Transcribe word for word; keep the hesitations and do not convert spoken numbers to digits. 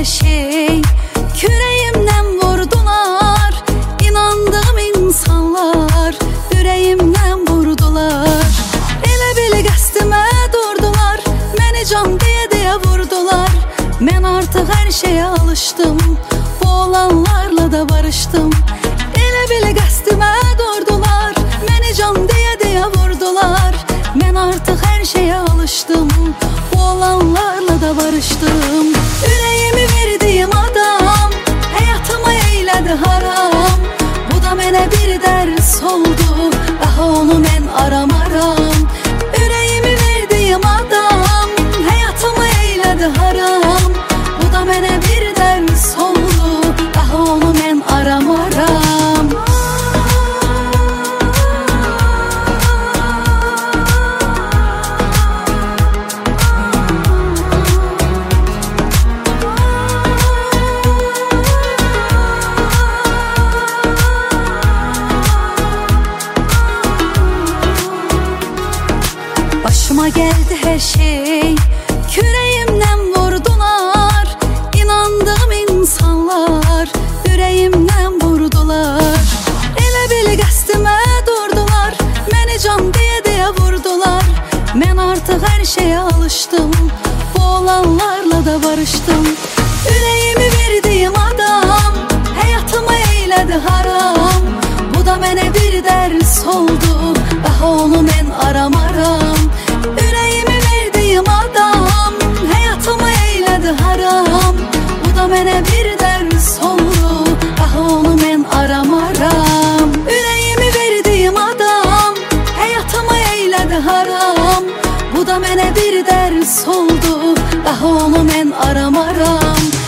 her şey. Küreğimden vurdular, inandığım insanlar yüreğimden vurdular. Elə bil qəstimə durdular, məni can deyə deyə vurdular. Mən artıq hər şeyə alışdım, bu olanlarla da barışdım. Elə bil qəstimə durdular, məni can deyə deyə vurdular. Mən artıq hər şeyə alışdım, bu olanlarla da barışdım. Ürəyimi verdiyim adam həyatımı eylədi haram. Bu da mənə bir dərs oldu, daha onu mən aramaram. Ürəyimi verdiyim adam həyatımı eylədi haram. Bu da mənə bir dərs oldu, daha onu mən aramaram. Başıma geldi her şey, küreğimden vurdular. İnandığım insanlar yüreğimden vurdular. Elə bil qəstimə durdular, məni can deyə deyə vurdular. Mən artıq hər şeyə alışdım, bu olanlarla da barışdım. Ürəyimi verdiyim adam həyatımı eylədi haram. Bu da mənə bir dərs oldu, daha onu mən aramaram. Ürəyimi verdiyim adam həyatımı eylədi haram. Bu da mənə bir dərs oldu, daha onu mən aramaram. Ürəyimi verdiyim adam həyatımı eylədi haram. Bu da mənə bir dərs oldu, daha onu mən aramaram.